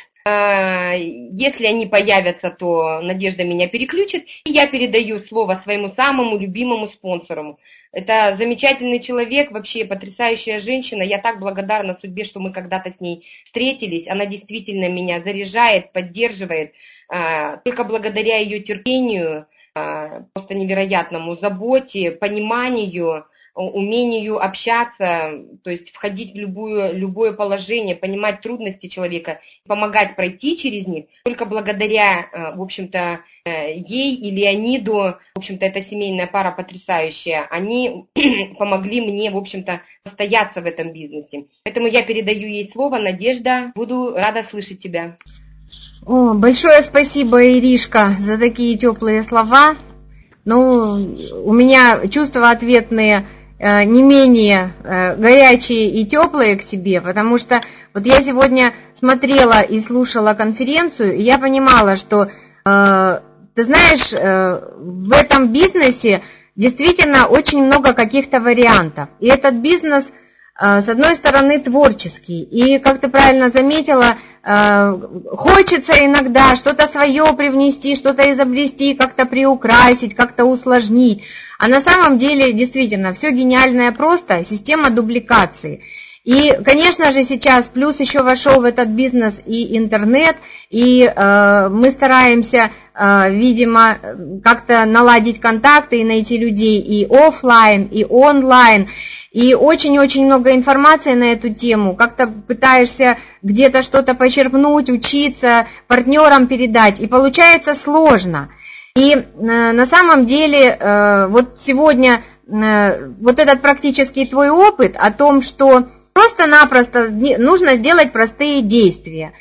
Если они появятся, то Надежда меня переключит. И я передаю слово своему самому любимому спонсору. Это замечательный человек, вообще потрясающая женщина. Я так благодарна судьбе, что мы когда-то с ней встретились. Она действительно меня заряжает, поддерживает. Только благодаря ее терпению, просто невероятному заботе, пониманию, умению общаться, то есть входить в любую, любое положение, понимать трудности человека, помогать пройти через них. Только благодаря, в общем-то, ей и Леониду, в общем-то, эта семейная пара потрясающая, они помогли мне, в общем-то, состояться в этом бизнесе. Поэтому я передаю ей слово. Надежда, буду рада слышать тебя. О, большое спасибо, Иришка, за такие теплые слова. Ну, у меня чувства ответные э, не менее э, горячие и теплые к тебе, потому что вот я сегодня смотрела и слушала конференцию, и я понимала, что, э, ты знаешь, э, в этом бизнесе действительно очень много каких-то вариантов. И этот бизнес, э, с одной стороны, творческий, и, как ты правильно заметила, хочется иногда что-то свое привнести, что-то изобрести, как-то приукрасить, как-то усложнить. А на самом деле, действительно, все гениальное просто, система дубликации. И, конечно же, сейчас плюс еще вошел в этот бизнес и интернет, и э, мы стараемся, э, видимо, как-то наладить контакты и найти людей и офлайн, и онлайн. И очень-очень много информации на эту тему, как-то пытаешься где-то что-то почерпнуть, учиться, партнерам передать, и получается сложно. И э, на самом деле э, вот сегодня э, вот этот практический твой опыт о том, что просто-напросто нужно сделать простые действия.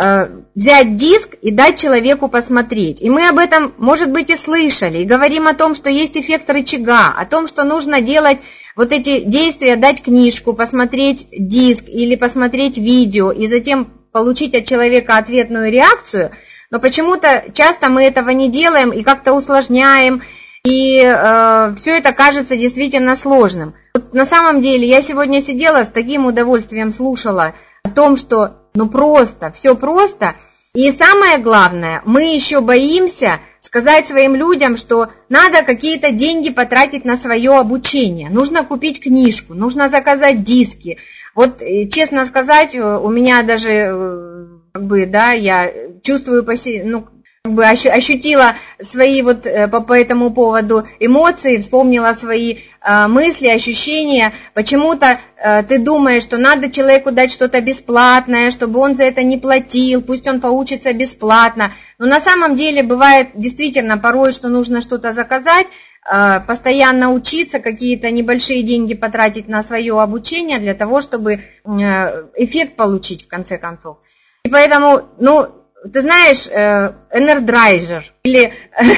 Взять диск и дать человеку посмотреть. И мы об этом, может быть, и слышали, и говорим о том, что есть эффект рычага, о том, что нужно делать вот эти действия, дать книжку, посмотреть диск или посмотреть видео, и затем получить от человека ответную реакцию, но почему-то часто мы этого не делаем и как-то усложняем, и э, все это кажется действительно сложным. Вот на самом деле я сегодня сидела с таким удовольствием, слушала о том, что ну просто, все просто. И самое главное, мы еще боимся сказать своим людям, что надо какие-то деньги потратить на свое обучение. Нужно купить книжку, нужно заказать диски. Вот, честно сказать, у меня даже, как бы, да, я чувствую, ну, как бы ощутила свои вот по, по этому поводу эмоции, вспомнила свои э, мысли, ощущения. Почему-то э, ты думаешь, что надо человеку дать что-то бесплатное, чтобы он за это не платил, пусть он поучится бесплатно. Но на самом деле бывает действительно порой, что нужно что-то заказать, э, постоянно учиться, какие-то небольшие деньги потратить на свое обучение для того, чтобы э, эффект получить в конце концов. И поэтому, ну, ты знаешь, энердрайзер или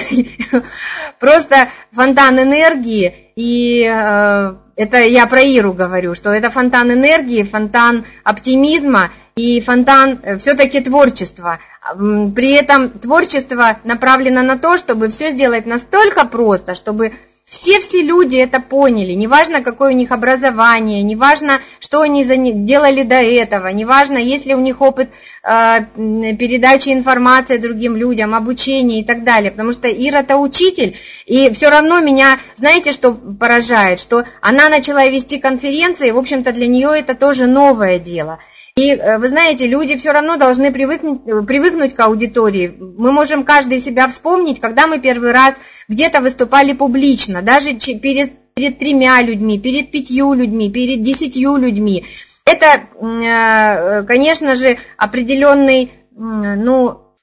просто фонтан энергии, и это я про Иру говорю, что это фонтан энергии, фонтан оптимизма и фонтан все-таки творчества. При этом творчество направлено на то, чтобы все сделать настолько просто, чтобы все-все люди это поняли, неважно, какое у них образование, неважно, что они делали до этого, неважно, есть ли у них опыт э, передачи информации другим людям, обучения и так далее, потому что Ира это учитель, и все равно меня, знаете, что поражает, что она начала вести конференции, в общем-то для нее это тоже новое дело. И вы знаете, люди все равно должны привыкнуть, привыкнуть к аудитории. Мы можем каждый себя вспомнить, когда мы первый раз где-то выступали публично, даже перед, перед тремя людьми, перед пятью людьми, перед десятью людьми. Это, конечно же, определенный, ну,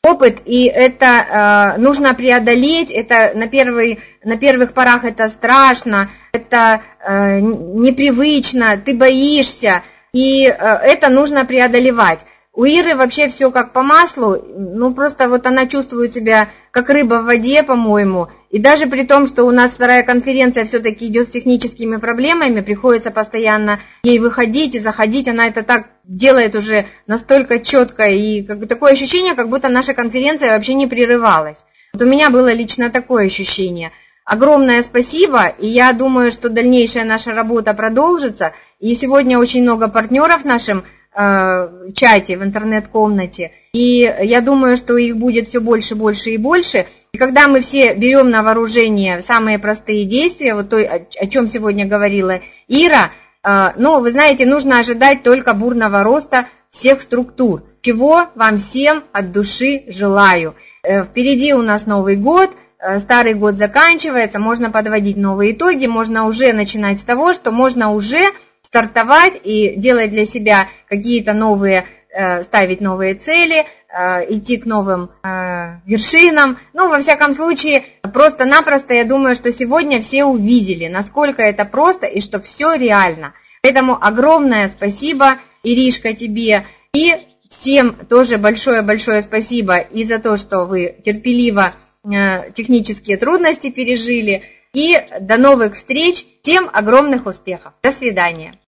опыт, и это э, нужно преодолеть, это на, первый, на первых порах это страшно, это э, непривычно, ты боишься, и э, это нужно преодолевать. У Иры вообще все как по маслу, ну просто вот она чувствует себя как рыба в воде, по-моему, и даже при том, что у нас вторая конференция все-таки идет с техническими проблемами, приходится постоянно ей выходить и заходить, она это так делает уже настолько четко, и как, такое ощущение, как будто наша конференция вообще не прерывалась. Вот у меня было лично такое ощущение. Огромное спасибо, и я думаю, что дальнейшая наша работа продолжится, и сегодня очень много партнеров в нашем в чате, в интернет-комнате, и я думаю, что их будет все больше, больше и больше, и когда мы все берем на вооружение самые простые действия, вот то, о чем сегодня говорила Ира, ну, вы знаете, нужно ожидать только бурного роста всех структур, чего вам всем от души желаю. Впереди у нас Новый год, старый год заканчивается, можно подводить новые итоги, можно уже начинать с того, что можно уже стартовать и делать для себя какие-то новые, э, ставить новые цели, э, идти к новым э, вершинам. Ну, во всяком случае, просто-напросто я думаю, что сегодня все увидели, насколько это просто и что все реально. Поэтому огромное спасибо, Иришка, тебе, и всем тоже большое-большое спасибо и за то, что вы терпеливо э, технические трудности пережили. И до новых встреч, всем огромных успехов. До свидания.